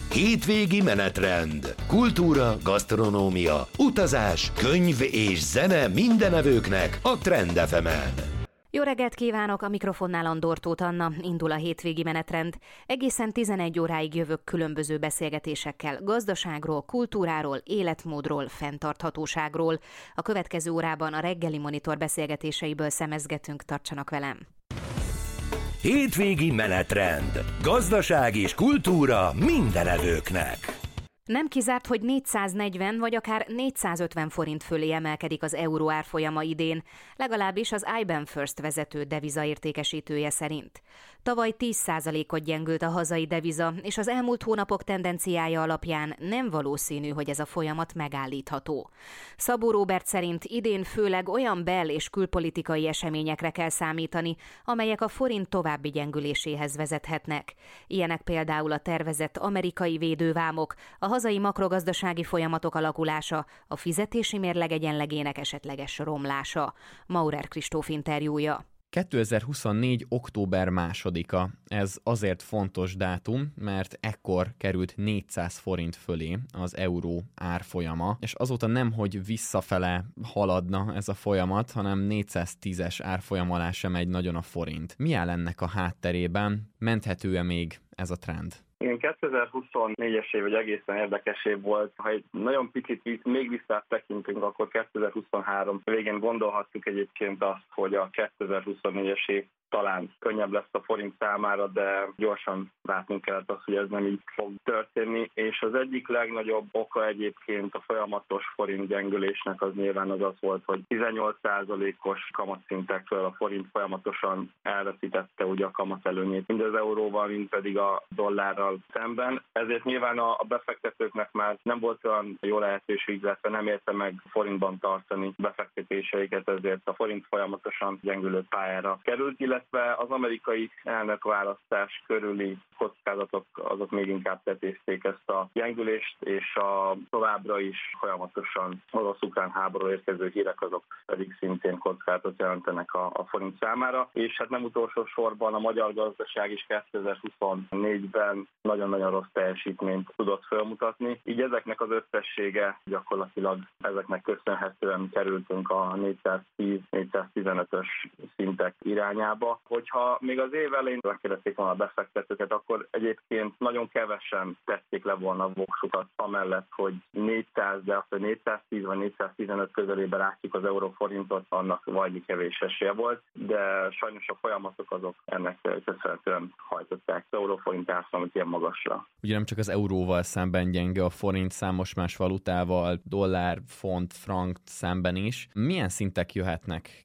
Hétvégi menetrend. Kultúra, gasztronómia, utazás, könyv és zene mindenevőknek a Trend FM-en. Jó reggelt kívánok, a mikrofonnál Andor Tóth Anna, indul a hétvégi menetrend. Egészen 11 óráig jövök különböző beszélgetésekkel gazdaságról, kultúráról, életmódról, fenntarthatóságról. A következő órában a reggeli monitor beszélgetéseiből szemezgetünk, tartsanak velem. Hétvégi menetrend. Gazdaság és kultúra mindenevőknek. Nem kizárt, hogy 440 vagy akár 450 forint fölé emelkedik az euró árfolyama idén, legalábbis az IBAN First vezető devizaértékesítője szerint. Tavaly 10%-ot gyengült a hazai deviza, és az elmúlt hónapok tendenciája alapján nem valószínű, hogy ez a folyamat megállítható. Szabó Róbert szerint idén főleg olyan bel- és külpolitikai eseményekre kell számítani, amelyek a forint további gyengüléséhez vezethetnek. Ilyenek például a tervezett amerikai védővámok, a hazai makrogazdasági folyamatok alakulása, a fizetési mérleg egyenlegének esetleges romlása. Maurer Kristóf interjúja. 2024. október 2-a. Ez azért fontos dátum, mert ekkor került 400 forint fölé az euró árfolyama, és azóta nem, hogy visszafele haladna ez a folyamat, hanem 410-es árfolyam alá sem megy nagyon a forint. Mi áll ennek a hátterében? Menthető-e még ez a trend? Igen, 2024-es év egy egészen érdekes év volt. Ha egy nagyon picit még vissza tekintünk, akkor 2023 végén gondolhattuk egyébként azt, hogy a 2024-es év talán könnyebb lesz a forint számára, de gyorsan látnunk kellett azt, hogy ez nem így fog történni, és az egyik legnagyobb oka egyébként a folyamatos forint gyengülésnek az nyilván az volt, hogy 18%-os kamatszintekről a forint folyamatosan elveszítette ugye a kamatelőnyét, mind az euróval, mind pedig a dollárral szemben. Ezért nyilván a befektetőknek már nem volt olyan jó lehetőség, illetve nem érte meg forintban tartani befektetéseiket, ezért a forint folyamatosan gyengülő pályára került, illetve az amerikai elnökválasztás körüli kockázatok azok még inkább tetézték ezt a gyengülést, és a továbbra is folyamatosan orosz-ukrán háborúról érkező hírek azok pedig szintén kockázatot jelentenek a forint számára, és hát nem utolsó sorban a magyar gazdaság is 2024-ben nagyon-nagyon rossz teljesítményt tudott felmutatni. Így ezeknek az összessége gyakorlatilag ezeknek köszönhetően kerültünk a 410-415-ös szintek irányába. Hogyha még az év elején megkérdezték volna a befektetőket, akkor egyébként nagyon kevesen tették le volna a voksukat amellett, hogy 400, de azt, hogy 410 vagy 415 közelébe látjuk az euróforintot, annak vajmi kevés esélye volt, de sajnos a folyamatok azok ennek köszönhetően hajtották az euróforint árfolyamot ilyen magasra. Ugye nem csak az euróval szemben gyenge a forint, számos más valutával, dollár, font, frank szemben is. Milyen szintek jöhetnek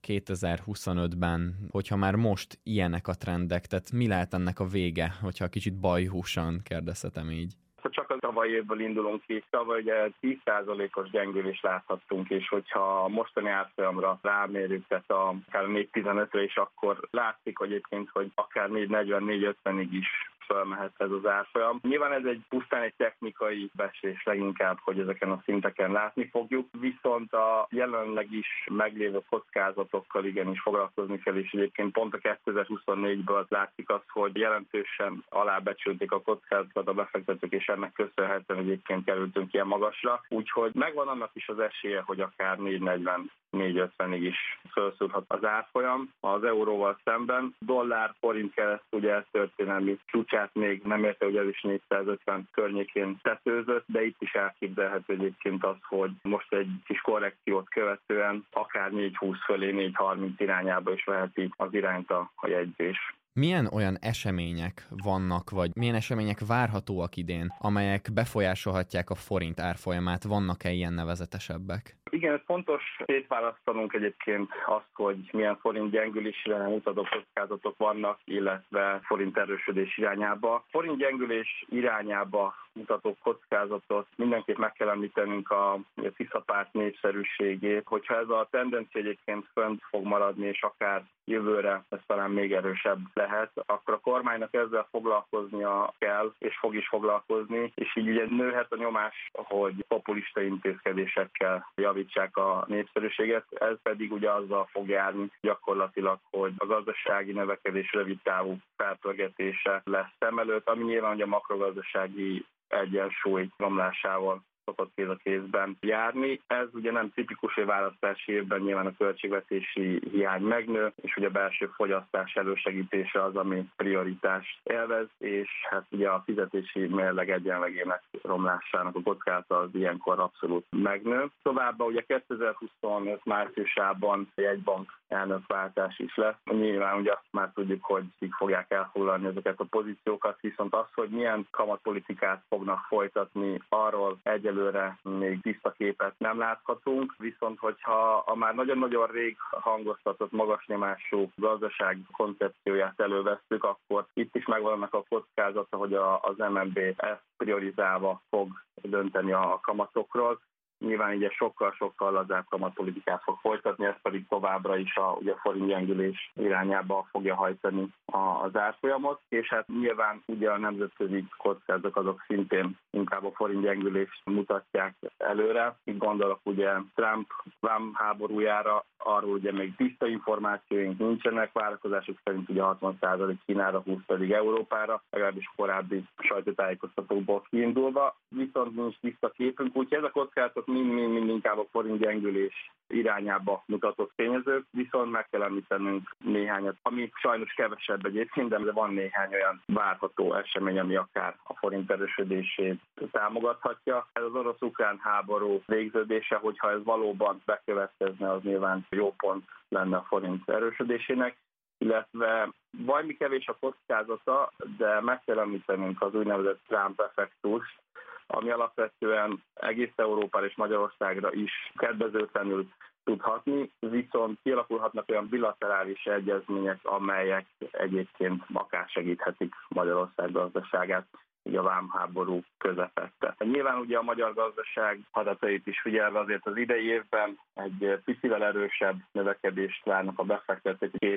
2025-ben, hogyha már most ilyenek a trendek, tehát mi lehet ennek a vége, hogyha kicsit bajhúsan kérdezhetem így? Csak a tavalyi évből indulunk ki, tavaly ugye 10%-os gyengülést láthattunk, és hogyha a mostani árfolyamra rámérjük, tehát akár 4.15-re is, akkor látszik egyébként, hogy akár 4.40-4.50-ig is felmehet ez az árfolyam. Nyilván ez pusztán egy technikai becslés leginkább, hogy ezeken a szinteken látni fogjuk, viszont a jelenleg is meglévő kockázatokkal igenis foglalkozni kell, és egyébként pont a 2024-ből látszik az, hogy jelentősen alábecsülték a kockázatot a befektetők, és ennek köszönhetően egyébként kerültünk ilyen magasra. Úgyhogy megvan annak is az esélye, hogy akár 4.40-4.50-ig is felszúrhat az árfolyam az euróval szemben. Dollár-forint kereszt ugye történelmi csúcsát még nem érte, hogy ez is 450 környékén tetőzött, de itt is elképzelhető egyébként az, hogy most egy kis korrekciót követően akár 4.20 fölé 4.30 irányába is veheti az irányt a jegyzés. Milyen olyan események vannak, vagy milyen események várhatóak idén, amelyek befolyásolhatják a forint árfolyamát? Vannak-e ilyen nevezetesebbek? Igen, ez fontos szétválasztanunk egyébként azt, hogy milyen forint gyengülésre mutató kockázatok vannak, illetve forint erősödés irányába. Forint gyengülés irányába mutató kockázatot mindenképp meg kell említenünk a Tisza párt népszerűségét. Hogyha ez a tendencia egyébként fönt fog maradni, és akár jövőre ez talán még erősebb lehet, akkor a kormánynak ezzel foglalkoznia kell, és fog is foglalkozni, és így ugye nőhet a nyomás, hogy populista intézkedésekkel javítsák a népszerűséget. Ez pedig ugye azzal fog járni gyakorlatilag, hogy a gazdasági növekedés rövid távú felpörgetése lesz szem előtt, ami nyilván ugye a makrogazdasági egyensúly romlásával szokott kéz a kézben járni. Ez ugye nem tipikus, hogy választási évben nyilván a költségvetési hiány megnő, és ugye a belső fogyasztás elősegítése az, ami prioritást élvez, és hát ugye a fizetési mérleg egyenlegének romlásának a kockázata az ilyenkor abszolút megnő. Továbbá ugye 2025 márciusában jegybank elnökváltás is lesz. Nyilván ugye azt már tudjuk, hogy kik fogják elfoglalni ezeket a pozíciókat, viszont az, hogy milyen kamatpolitikát fognak folytatni, arról egyelőre még tiszta képet nem láthatunk, viszont hogyha a már nagyon-nagyon rég hangoztatott magas nyomású gazdaság koncepcióját elővesszük, akkor itt is megvannak a kockázata, hogy az MNB ezt priorizálva fog dönteni a kamatokról. Nyilván ugye sokkal lazább kamatpolitikát fog folytatni, ez pedig továbbra is ugye a forint gyengülés irányába fogja hajtani az árfolyamot, és hát nyilván ugye a nemzetközi kockázatok azok szintén inkább a forint gyengülést mutatják előre. Itt gondolok ugye Trump-Vám háborújára, arról ugye még tiszta információink nincsenek, várakozások szerint ugye 60% Kínára, 20 pedig Európára, legalábbis korábbi sajtótájékoztatóból kiindulva, viszont nincs tiszta képünk, úgyhogy ez a kockázatok mind inkább a forint gyengülés irányába mutatott tényezők, viszont meg kell említenünk néhányat, ami sajnos kevesebb egyébként, de van néhány olyan várható esemény, ami akár a forint erősödését támogathatja. Ez az orosz-ukrán háború végződése, hogyha ez valóban bekövetkezne, az nyilván jó pont lenne a forint erősödésének, illetve valami kevés a kockázata, de meg kell említenünk az úgynevezett Trump-effektust, ami alapvetően egész Európára és Magyarországra is kedvezőtlenül tud hatni, viszont kialakulhatnak olyan bilaterális egyezmények, amelyek egyébként akár segíthetik Magyarország gazdaságát így a vámháború közepette. Nyilván ugye a magyar gazdaság adatait is figyelve azért az idei évben egy picivel erősebb növekedést várnak a befektetők,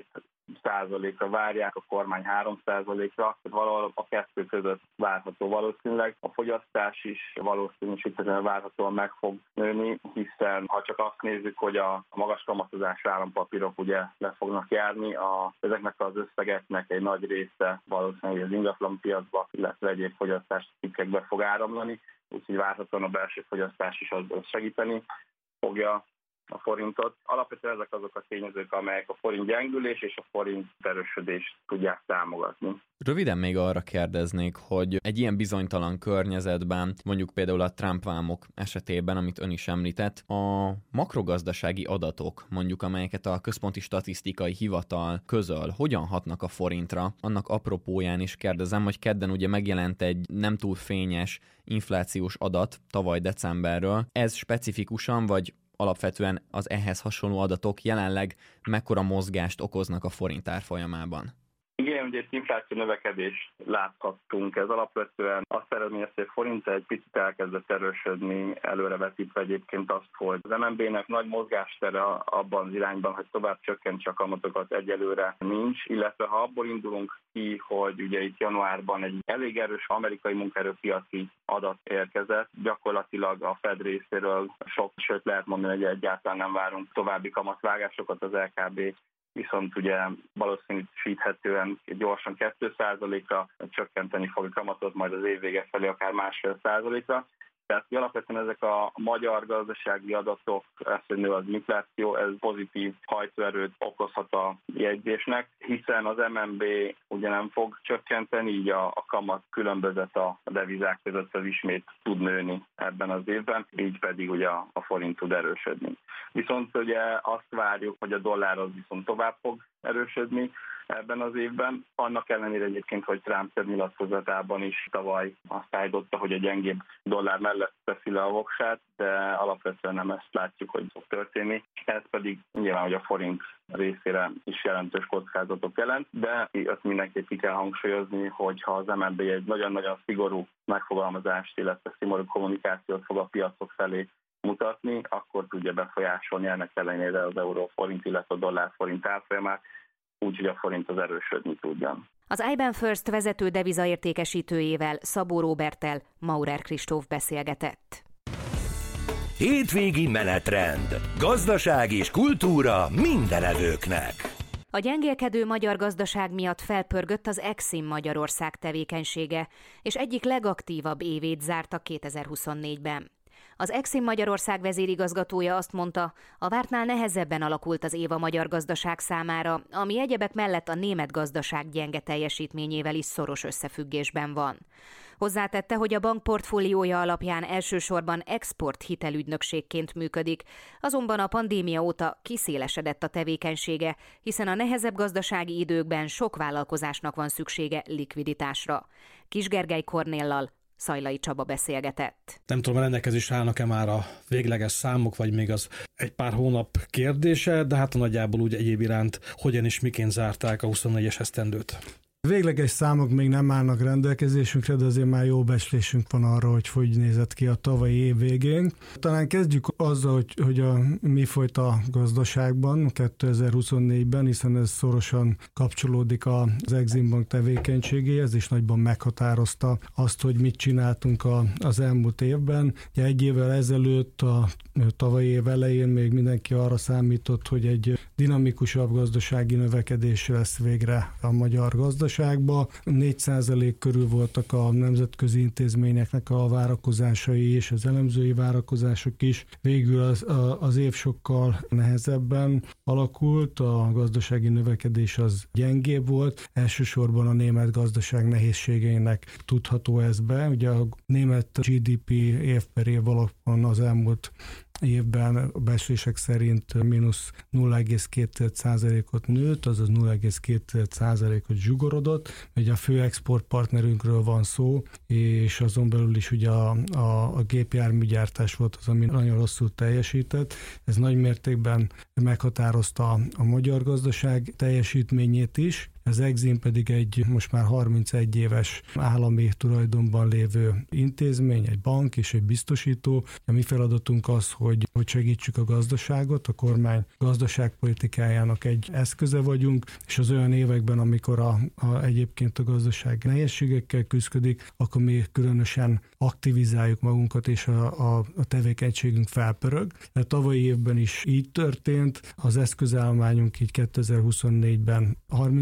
2%-ra várják, a kormány 3%-ra, valahol a kettő között várható valószínűleg. A fogyasztás is valószínűsíthetően várhatóan meg fog nőni, hiszen ha csak azt nézzük, hogy a magas kamatozású állampapírok ugye le fognak járni, ezeknek az összegeknek egy nagy része valószínűleg az ingatlanpiacba, illetve egyéb fogyasztási cikkekbe fog áramlani, úgyhogy várhatóan a belső fogyasztás is az segíteni fogja a forintot. Alapvetően ezek azok a tényezők, amelyek a forint gyengülés és a forint erősödést tudják támogatni. Röviden még arra kérdeznék, hogy egy ilyen bizonytalan környezetben, mondjuk például a Trump-vámok esetében, amit ön is említett, a makrogazdasági adatok, mondjuk amelyeket a Központi Statisztikai Hivatal közöl, hogyan hatnak a forintra? Annak apropóján is kérdezem, hogy kedden ugye megjelent egy nem túl fényes inflációs adat tavaly decemberről. Ez specifikusan, vagy alapvetően az ehhez hasonló adatok jelenleg mekkora mozgást okoznak a forint árfolyamában? Igen, ugye egy infláció növekedést láthattunk. Ez alapvetően azt eredményezte, hogy a forint egy picit elkezdett erősödni, előrevetítve egyébként azt, hogy az MNB-nek nagy mozgástere abban az irányban, hogy tovább csökkentse a kamatokat, egyelőre nincs, illetve ha abból indulunk ki, hogy ugye itt januárban egy elég erős amerikai munkaerőpiaci adat érkezett, gyakorlatilag a Fed részéről sőt lehet mondani, hogy egyáltalán nem várunk további kamatvágásokat, az LKB viszont ugye valószínűsíthetően gyorsan 2%-ra csökkenteni fog a kamatot, majd az év vége felé akár 1,5%-ra. Tehát alapvetően ezek a magyar gazdasági adatok, ez, hogy nő az infláció, ez pozitív hajtóerőt okozhat a jegyzésnek, hiszen az MNB ugye nem fog csökkenteni, így a kamat különbözet a devizák között az ismét tud nőni ebben az évben, így pedig ugye a forint tud erősödni. Viszont ugye azt várjuk, hogy a dollár az viszont tovább fog erősödni ebben az évben. Annak ellenére egyébként, hogy Trump több nyilatkozatában is tavaly azt állította, hogy a gyengébb dollár mellett teszi le a voksát, de alapvetően nem ezt látjuk, hogy fog történni. Ez pedig nyilván, hogy a forint részére is jelentős kockázatok jelent, de azt mindenképp ki kell hangsúlyozni, hogy ha az MNB egy nagyon-nagyon szigorú megfogalmazást, illetve szigorú kommunikációt fog a piacok felé mutatni, akkor tudja befolyásolni ennek ellenére az euró-forint, illetve a dollár-forint árfolyamát, úgyhogy a forint az erősödni tudjon. Az IBAN First vezető devizaértékesítőjével, Szabó Róberttel Maurer Kristóf beszélgetett. Hétvégi menetrend. Gazdaság és kultúra mindenevőknek. A gyengélkedő magyar gazdaság miatt felpörgött az Exim Magyarország tevékenysége, és egyik legaktívabb évét zárta 2024-ben. Az Exim Magyarország vezérigazgatója azt mondta, a vártnál nehezebben alakult az év a magyar gazdaság számára, ami egyebek mellett a német gazdaság gyenge teljesítményével is szoros összefüggésben van. Hozzátette, hogy a bank portfóliója alapján elsősorban export hitelügynökségként működik, azonban a pandémia óta kiszélesedett a tevékenysége, hiszen a nehezebb gazdasági időkben sok vállalkozásnak van szüksége likviditásra. Kis Gergely Kornéllal Szajlai Csaba beszélgetett. Nem tudom, rendelkezésre állnak-e már a végleges számok, vagy még az egy pár hónap kérdése, de hát nagyjából úgy egyéb iránt hogyan és miként zárták a 24-es esztendőt. Végleges számok még nem állnak rendelkezésünkre, de azért már jó becslésünk van arra, hogy nézett ki a tavalyi év végén. Talán kezdjük azzal, hogy mi folyt a gazdaságban 2024-ben, hiszen ez szorosan kapcsolódik az Exim Bank tevékenységéhez, és nagyban meghatározta azt, hogy mit csináltunk az elmúlt évben. Ugye egy évvel ezelőtt, a tavalyi év elején még mindenki arra számított, hogy egy dinamikusabb gazdasági növekedés lesz végre a magyar gazdaságban. 4% körül voltak a nemzetközi intézményeknek a várakozásai és az elemzői várakozások is. Végül az év sokkal nehezebben alakult, a gazdasági növekedés az gyengébb volt, elsősorban a német gazdaság nehézségeinek tudható ez be. Ugye a német GDP év per év alapon az elmúlt évben a becslések szerint mínusz 0,2%-ot nőtt, azaz 0,2%-ot zsugorodott. Ugye a fő exportpartnerünkről van szó, és azon belül is ugye a gépjárműgyártás volt az, ami nagyon rosszul teljesített. Ez nagy mértékben meghatározta a magyar gazdaság teljesítményét is. Az Exim pedig egy most már 31 éves állami tulajdonban lévő intézmény, egy bank és egy biztosító. A mi feladatunk az, hogy segítsük a gazdaságot, a kormány gazdaságpolitikájának egy eszköze vagyunk, és az olyan években, amikor egyébként a gazdaság nehézségekkel küzdik, akkor mi különösen aktivizáljuk magunkat, és a tevékenységünk felpörög. De tavalyi évben is így történt. Az eszközállományunk így 2024-ben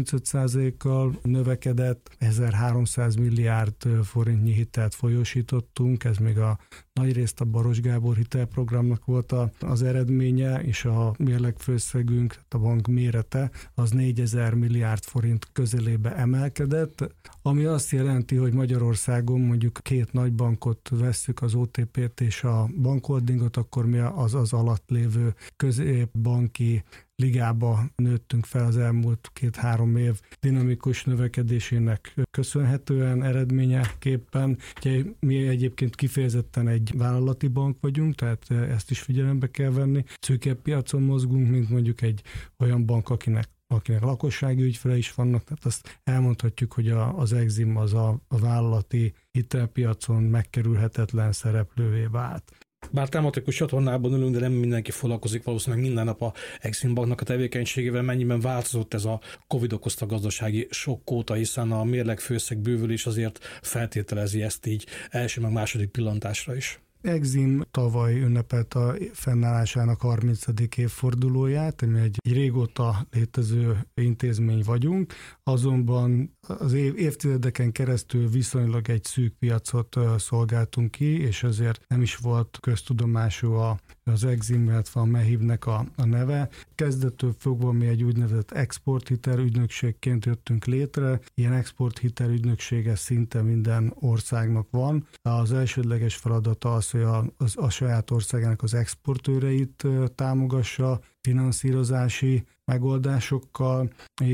35%-kal növekedett, 1300 milliárd forintnyi hitelt folyósítottunk, ez még a nagyrészt a Baros Gábor hitelprogramnak volt az eredménye, és a mérlegfőszegünk, a bank mérete, az 4000 milliárd forint közelébe emelkedett, ami azt jelenti, hogy Magyarországon mondjuk két nagy bankot vesszük, az OTP-t és a bankholdingot, akkor mi az alatt lévő középbanki ligába nőttünk fel az elmúlt 2-3 év dinamikus növekedésének köszönhetően, eredményeképpen. Ugye mi egyébként kifejezetten egy vállalati bank vagyunk, tehát ezt is figyelembe kell venni. Szűkebb piacon mozgunk, mint mondjuk egy olyan bank, akinek lakossági ügyfele is vannak, tehát azt elmondhatjuk, hogy az Exim az a vállalati hitelpiacon megkerülhetetlen szereplővé vált. Bár tematikus csatornában ülünk, de nem mindenki foglalkozik valószínűleg minden nap a Exim Banknak a tevékenységével. Mennyiben változott ez a Covid okozta gazdasági sokk óta, hiszen a mérlegfőszeg bővülés azért feltételezi ezt így első meg második pillantásra is. Exim tavaly ünnepelt a fennállásának 30. évfordulóját, ami egy régóta létező intézmény vagyunk, azonban az évtizedeken keresztül viszonylag egy szűk piacot szolgáltunk ki, és ezért nem is volt köztudomású az Exim, illetve a MEHIV-nek a neve. Kezdettől fogva mi egy úgynevezett exporthitelügynökségként jöttünk létre. Ilyen exporthitelügynöksége szinte minden országnak van. Az elsődleges feladata az, hogy a saját országának az exportőreit támogassa finanszírozási megoldásokkal,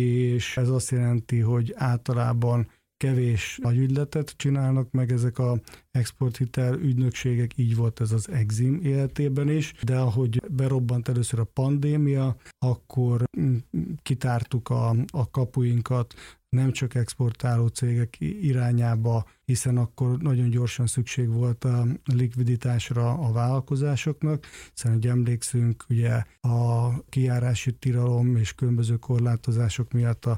és ez azt jelenti, hogy általában kevés nagy ügyletet csinálnak meg ezek a exporthitel ügynökségek, így volt ez az Exim életében is, de ahogy berobbant először a pandémia, akkor kitártuk a kapuinkat nem csak exportáló cégek irányába, hiszen akkor nagyon gyorsan szükség volt a likviditásra a vállalkozásoknak, hiszen, hogy emlékszünk, ugye a kijárási tilalom és különböző korlátozások miatt a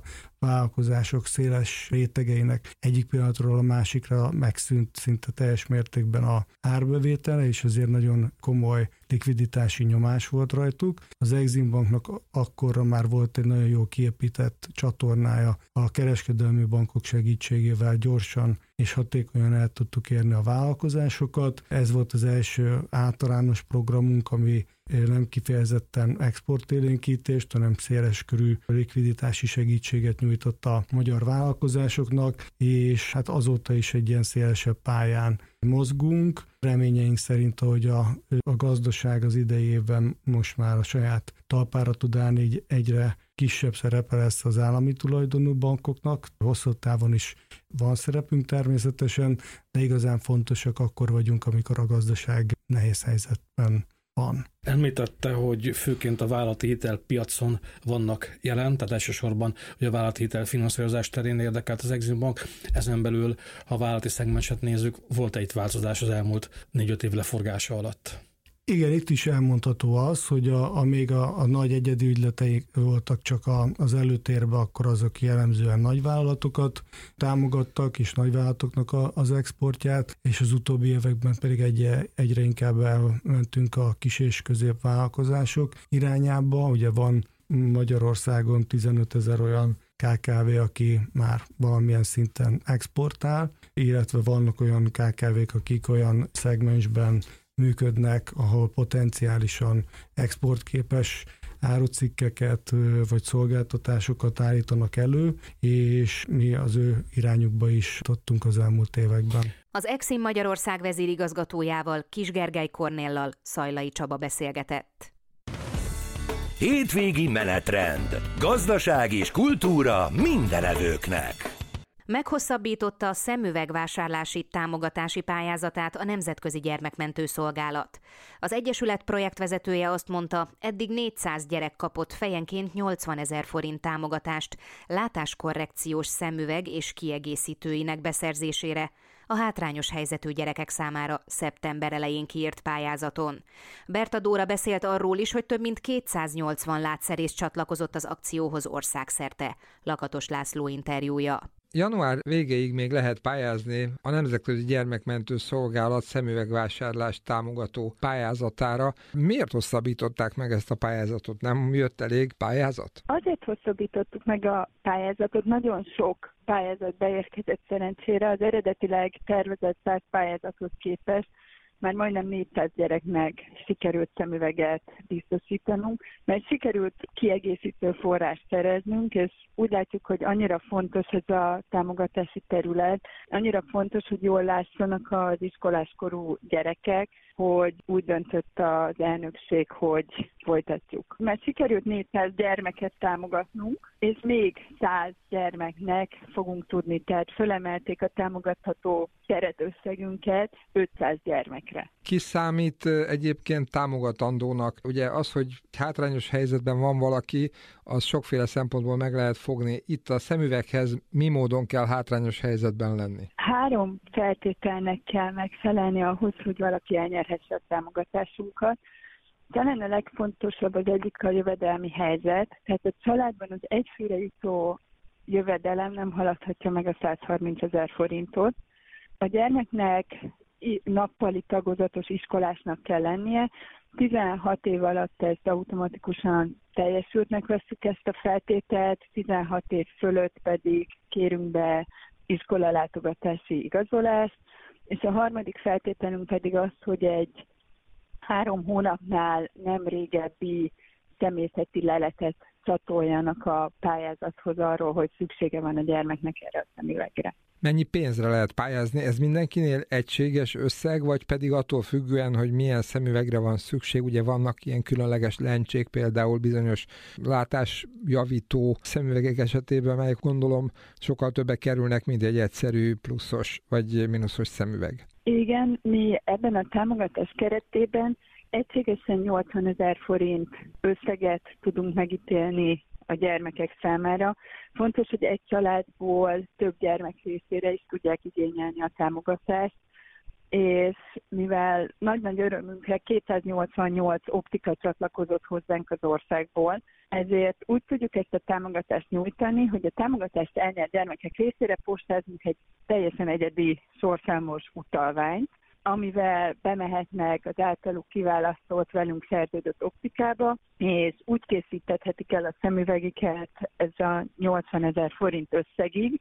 vállalkozások széles rétegeinek egyik pillanatról a másikra megszűnt szinte teljes mértékben a árbevétele, és azért nagyon komoly likviditási nyomás volt rajtuk. Az Exim Banknak akkorra már volt egy nagyon jó kiépített csatornája, a kereskedelmi bankok segítségével gyorsan és hatékonyan el tudtuk érni a vállalkozásokat. Ez volt az első általános programunk, ami nem kifejezetten exportélénkítést, hanem széleskörű likviditási segítséget nyújtott a magyar vállalkozásoknak, és hát azóta is egy ilyen szélesebb pályán mozgunk. Reményeink szerint, hogy a gazdaság az idei évben most már a saját talpára tud állni, így egyre kisebb szerepe lesz az állami tulajdonú bankoknak. Hosszú távon is van szerepünk természetesen, de igazán fontosak akkor vagyunk, amikor a gazdaság nehéz helyzetben van. Említette, hogy főként a vállalati hitelpiacon vannak jelen, tehát elsősorban hogy a vállalati hitel finanszírozás terén érdekelt az Exim Bank. Ezen belül, ha a vállalati szegmenset nézzük, volt-e itt változás az elmúlt 4-5 év leforgása alatt? Igen, itt is elmondható az, hogy még a nagy egyedi ügyleteik voltak csak az előtérben, akkor azok jellemzően nagyvállalatokat támogattak, és nagyvállalatoknak az exportját, és az utóbbi években pedig egyre inkább elmentünk a kis és középvállalkozások irányába. Ugye van Magyarországon 15 000 olyan KKV, aki már valamilyen szinten exportál, illetve vannak olyan KKV-k, akik olyan szegmensben működnek, ahol potenciálisan exportképes árucikkeket vagy szolgáltatásokat állítanak elő, és mi az ő irányukba is tudtunk az elmúlt években. Az Exim Magyarország vezérigazgatójával, Kis Gergely Kornéllal Szajlai Csaba beszélgetett. Hétvégi menetrend. Gazdaság és kultúra mindenevőknek. Meghosszabbította a szemüvegvásárlási támogatási pályázatát a Nemzetközi Gyermekmentő Szolgálat. Az Egyesület projektvezetője azt mondta, eddig 400 gyerek kapott fejenként 80 000 forint támogatást látáskorrekciós szemüveg és kiegészítőinek beszerzésére a hátrányos helyzetű gyerekek számára szeptember elején kiírt pályázaton. Berta Dóra beszélt arról is, hogy több mint 280 látszerész csatlakozott az akcióhoz országszerte. Lakatos László interjúja. Január végéig még lehet pályázni a Nemzetközi Gyermekmentő Szolgálat szemüvegvásárlást támogató pályázatára. Miért hosszabbították meg ezt a pályázatot? Nem jött elég pályázat? Azért hosszabbítottuk meg a pályázatot, nagyon sok pályázat beérkezett szerencsére, az eredetileg tervezett 100 pályázathoz képest már majdnem 400 gyereknek sikerült szemüveget biztosítanunk, mert sikerült kiegészítő forrást szereznünk, és úgy látjuk, hogy annyira fontos ez a támogatási terület, annyira fontos, hogy jól lássanak az iskoláskorú gyerekek, hogy úgy döntött az elnökség, hogy folytatjuk. Mert sikerült 400 gyermeket támogatnunk, és még 100 gyermeknek fogunk tudni, tehát fölemelték a támogatható keretösszegünket 500 gyermekre. Ki számít egyébként támogatandónak? Ugye az, hogy hátrányos helyzetben van valaki, az sokféle szempontból meg lehet fogni. Itt a szemüveghez mi módon kell hátrányos helyzetben lenni? 3 feltételnek kell megfelelni ahhoz, hogy valaki elnyerhesse a támogatásunkat. Talán a legfontosabb az egyik a jövedelmi helyzet, tehát a családban az egyfőre jutó jövedelem nem haladhatja meg a 130 000 forintot. A gyermeknek nappali tagozatos iskolásnak kell lennie, 16 év alatt ezt automatikusan teljesültnek vesszük ezt a feltételt, 16 év fölött pedig kérünk be iskolalátogatási igazolást, és a harmadik feltételünk pedig az, hogy egy 3 hónapnál nem régebbi személyzeti leletet csatoljanak a pályázathoz arról, hogy szüksége van a gyermeknek erre a szemüvegre. Mennyi pénzre lehet pályázni? Ez mindenkinél egységes összeg, vagy pedig attól függően, hogy milyen szemüvegre van szükség? Ugye vannak ilyen különleges lencsék, például bizonyos látásjavító szemüvegek esetében, melyek gondolom sokkal többe kerülnek, mint egy egyszerű pluszos vagy mínuszos szemüveg. Igen, mi ebben a támogatás keretében egységesen 80 000 forint összeget tudunk megítélni a gyermekek számára. Fontos, hogy egy családból több gyermek részére is tudják igényelni a támogatást, és mivel nagy-nagy örömünkre 288 optika csatlakozott hozzánk az országból, ezért úgy tudjuk ezt a támogatást nyújtani, hogy a támogatást elnyert gyermekek részére postázunk egy teljesen egyedi sorszámos utalványt, amivel bemehetnek az általuk kiválasztott, velünk szerződött optikába, és úgy készítethetik el a szemüvegiket ez a 80 000 forint összegig,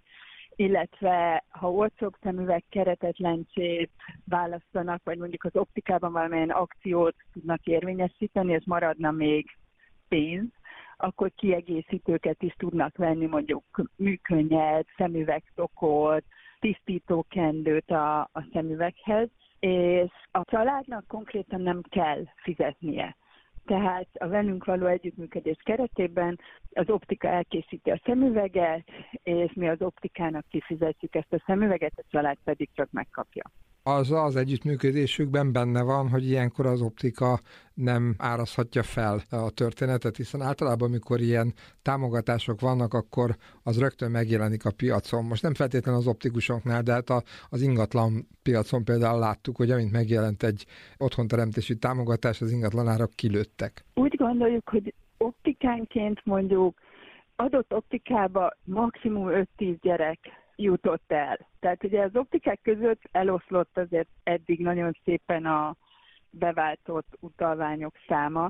illetve ha olcsóbb szemüveg keretet, lencsét választanak, vagy mondjuk az optikában valamilyen akciót tudnak érvényesíteni, és maradna még pénz, akkor kiegészítőket is tudnak venni, mondjuk műkönnyet, szemüvegtokot, tisztítókendőt a szemüveghez, és a családnak konkrétan nem kell fizetnie. Tehát a velünk való együttműködés keretében az optika elkészíti a szemüveget, és mi az optikának kifizetjük ezt a szemüveget, a család pedig csak megkapja. Az együttműködésükben benne van, hogy ilyenkor az optika nem árazhatja fel a történetet, hiszen általában, amikor ilyen támogatások vannak, akkor az rögtön megjelenik a piacon. Most nem feltétlenül az optikusoknál, de hát az ingatlan piacon például láttuk, hogy amint megjelent egy otthonteremtési támogatás, az ingatlanárak kilőttek. Úgy gondoljuk, hogy optikánként mondjuk adott optikába maximum 5-10 gyerek jutott el. Tehát ugye az optikák között eloszlott azért eddig nagyon szépen a beváltott utalványok száma,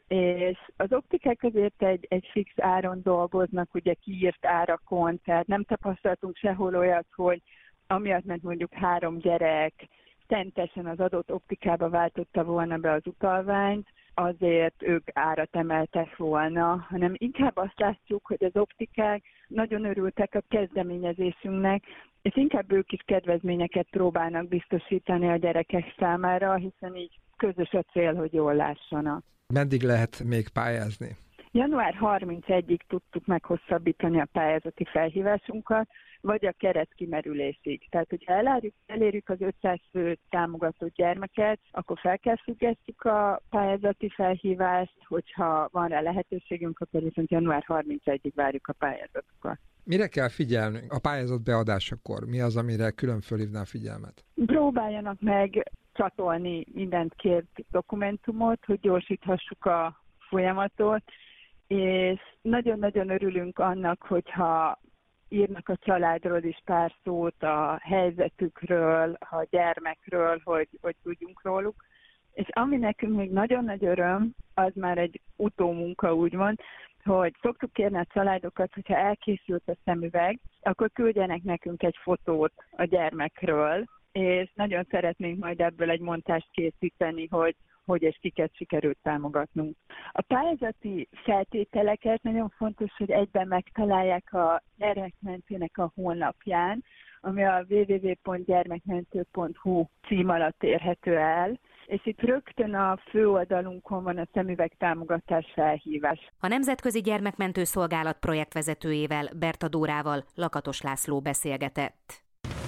és az optikák azért egy fix áron dolgoznak, ugye kiírt árakon, tehát nem tapasztaltunk sehol olyat, hogy amiatt, mert mondjuk 3 gyerek szentesen az adott optikába váltotta volna be az utalványt, azért ők árat emeltek volna, hanem inkább azt látjuk, hogy az optikák nagyon örültek a kezdeményezésünknek, és inkább ők is kedvezményeket próbálnak biztosítani a gyerekek számára, hiszen így közös a cél, hogy jól lássanak. Meddig lehet még pályázni? Január 31-ig tudtuk meghosszabbítani a pályázati felhívásunkat, vagy a keret kimerülésig. Tehát, hogyha elérjük az 500 fő támogatott gyermeket, akkor fel kell függesztjük a pályázati felhívást, hogyha van rá lehetőségünk, akkor viszont január 31-ig várjuk a pályázatokat. Mire kell figyelnünk a pályázat beadásakor? Mi az, amire külön fölhívná a figyelmet? Próbáljanak meg csatolni mindent kért dokumentumot, hogy gyorsíthassuk a folyamatot, és nagyon-nagyon örülünk annak, hogyha írnak a családról is pár szót, a helyzetükről, a gyermekről, hogy tudjunk róluk. És ami nekünk még nagyon nagy öröm, az már egy utómunka úgymond, hogy szoktuk kérni a családokat, hogyha elkészült a szemüveg, akkor küldjenek nekünk egy fotót a gyermekről, és nagyon szeretnénk majd ebből egy montást készíteni, hogy és kiket sikerült támogatnunk. A pályázati feltételeket nagyon fontos, hogy egyben megtalálják a Gyermekmentőnek a honlapján, ami a www.gyermekmentő.hu cím alatt érhető el, és itt rögtön a főoldalunkon van a szemüvegtámogatás felhívás. A Nemzetközi Gyermekmentő Szolgálat projektvezetőjével, Berta Dórával Lakatos László beszélgetett.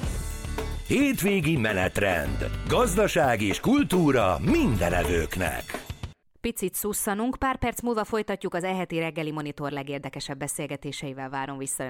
Hétvégi menetrend. Gazdaság és kultúra mindenevőknek. Picit szusszanunk, pár perc múlva folytatjuk, az e-heti reggeli monitor legérdekesebb beszélgetéseivel várom vissza